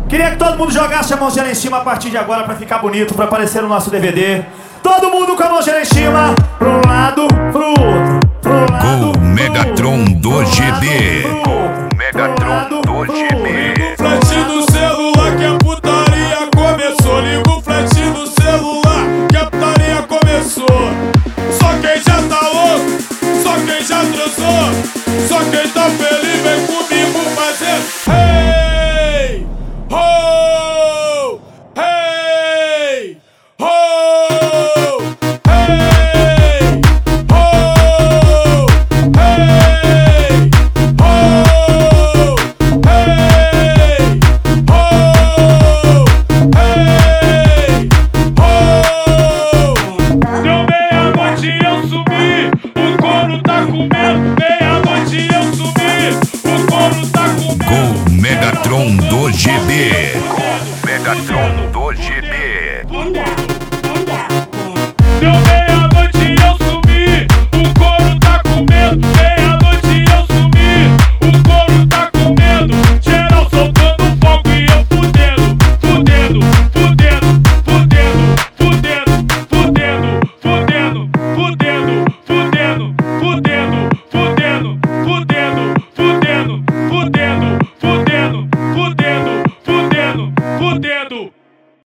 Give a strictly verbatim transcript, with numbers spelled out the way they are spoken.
Queria que todo mundo jogasse a mãozinha lá em cima a partir de agora pra ficar bonito, pra aparecer no nosso D V D. Todo mundo com a mãozinha lá em cima, pro lado, pro outro, pro lado, Gol Megatron do G B. Gol Megatron do G B. Liga o flash do celular que a putaria começou. Liga o flash do celular que a putaria começou. Só quem já tá louco, só quem já transou, só quem tá feliz vem comigo fazer hey, ho, hey, ho, hey, ho, hey, ho, hey, ho, hey, ho. Deu meia-noite eu subi, o couro tá comendo. Meia-noite eu subi, o couro tá comendo. Gol Megatron do G B. Gol Megatron do G B. Deu meia